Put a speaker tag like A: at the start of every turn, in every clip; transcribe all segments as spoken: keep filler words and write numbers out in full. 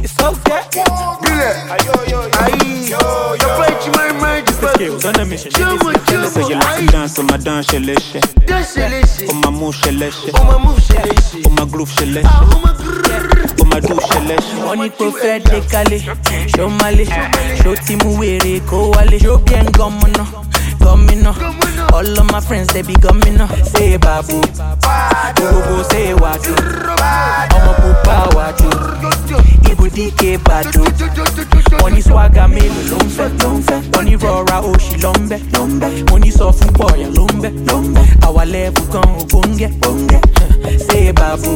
A: okay. Aïe, y'a pas eu de main,
B: on a mission. So you like to dance on my dance, she léché. On my move, she léché. On my groove, she léché. On my do, she léché.
C: On y peut faire décaler. Show malé, show Timu Were, go wale. Show bien gomino, gomino. All of my friends they be gomino. Say babu, go go say wadu. I'ma pupa wadu. Ibu D K badu. Money swagger me lombe, lombe. Money rora oshi lombe, lombe. Money soft boy lombe, lombe. Our level gon bonge, bonge. Say babu,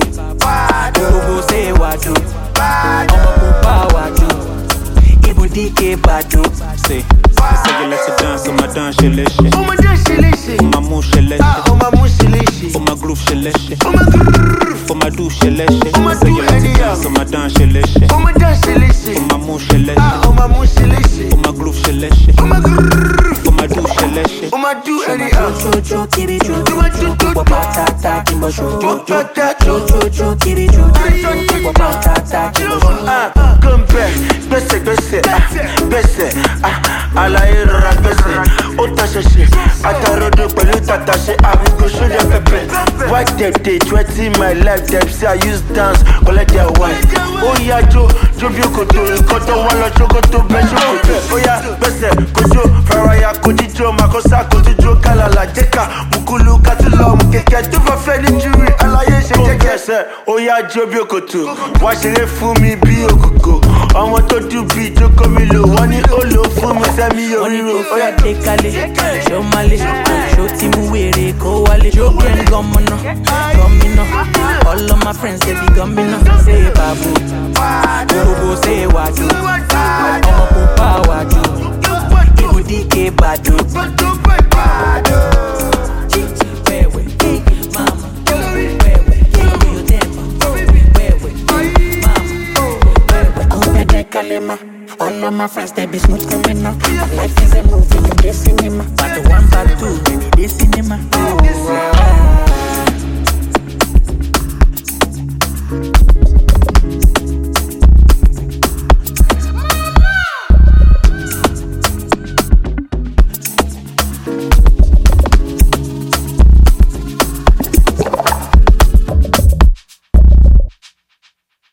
C: go go say wadu. I'ma pupa wadu. Ibu D K badu.
B: Say, say you like to dance on my dance, she léché.
A: On my dance, she léché.
B: On my move, she léché.
A: On my move, she léché.
B: On my groove, she léché.
A: On my groove.
B: On my do, she léché.
A: Say
B: you like to dance on my dance, she léché.
A: On my dance, she léché.
B: On my move, she léché.
A: On my move, she léché.
B: On my groove, she léché.
A: On my groove.
B: On my do, she léché.
A: On my do anyhow.
C: Jojo kiri jojo.
A: Do what you do.
C: Patata kimbo show.
A: Jojo
C: Jojo kiri jojo. Patata kimbo show.
A: Ah, come back. Gbèsè, gbèsè, ah, gbèsè, ah, àlàyé rọra gbèsè. Ó ta ṣẹṣẹ, àtàròdò pẹ̀lú tàtàṣe, àbíkó ṣóyẹ pẹpẹ. Why dem dey threaten my life? Dem say I use dance collect their wife. Ó yá jó, jó bí òkòtò, nǹkan tó wá lọ ṣòkòtò bẹ́ẹ̀ ṣòkòtò. Ó yá gbèsè, kojú, faraya, kojíjó, màkọ́sá, kojíjó, kálàlà, jẹ́ka, mùkúlù, kátìlọ́, mú kẹ̀kẹ́ tó bá fẹ́ ní júwì, àlàyé ṣe jẹ́kẹ̀sẹ̀. Ó yá jó bí òkòtò, wá ṣeré fún mi bí òkòkò. Ọmọ tó dùn bí ìjókòó mi lò, wọ́n ní ó lò fún mi sẹ́mi yóò ríro.
C: Ó yá décalé, show malé, show Timu Were, go wale. Show bien gomino, gomino. All of my friends they be gomino. Say babu, go go say wadu. I'ma pupa wadu. Ibu D K badu. Wewe, mama, wewe, you tempo. Wewe, mama, wewe.
D: Kalima. All of my friends, they be smooth criminal. My life is a movie in the cinema.